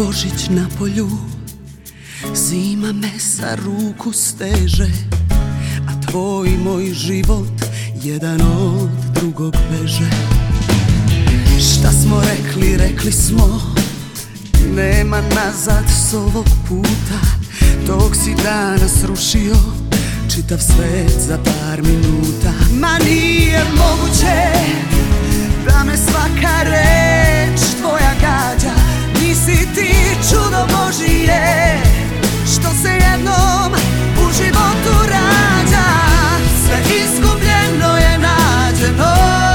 Božić na polju, zima me za ruku steže, a tvoj moj život jedan od drugog beže. Šta smo rekli, rekli smo, nema nazad s ovog puta. Tog si danas rušio čitav svet za par minuta. Ma nije moguće da me svaka reč tvoja gađa. Nisi ti čudo Božije što se jednom u životu rađa. Sve izgubljeno je nađeno,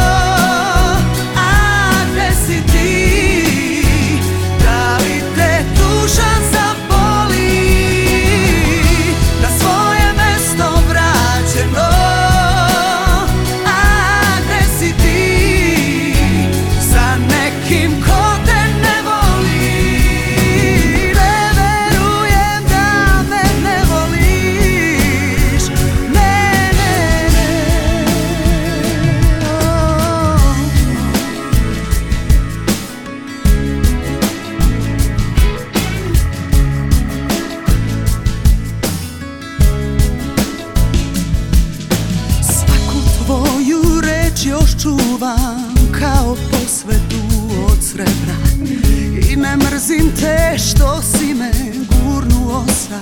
a gde si ti? Da li te tuža zaboli? Na svoje mesto vraćeno, a gde si ti? Sa nekim ko te ne voli. Ne verujem da me ne voliš. Ne, ne, ne. Svaku tvoju reč još čuvam kao posvetu od srebra. I ne mrzim te što si me gurnuo sa